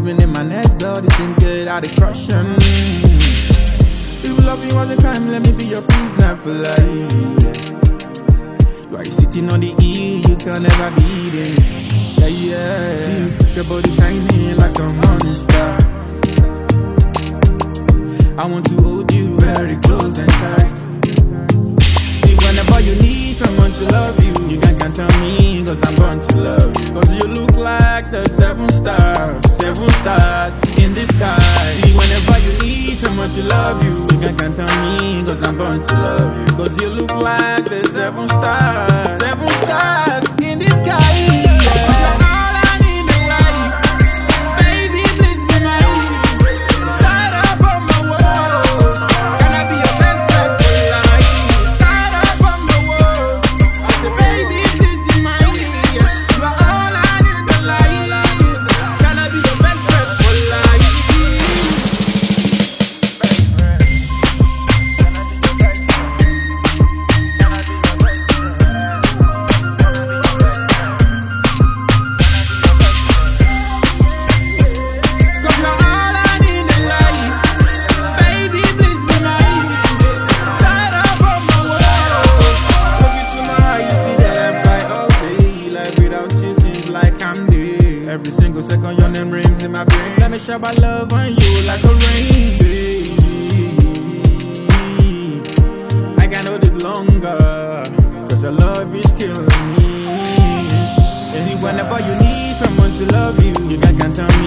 living in my next door, this ain't good, I dey crush on If love you was a crime, let me be your prisoner for life. You are sitting on the E, you can never beat it. Yeah. See, your body shining like a morning star. I want to hold you very close and tight. See, whenever you need someone to love you, you can count on me, cause I'm born to love you. Cause you look like the seven stars in the sky. See, whenever you need someone to love you, you can count on me, cause I'm born to love you. Cause you look like the seven stars in the sky. Every single second your name rings in my brain. Let me shower my love on you like a rain, baby. I can't hold it longer, cause your love is killing me. And whenever you need someone to love you, you can count on me.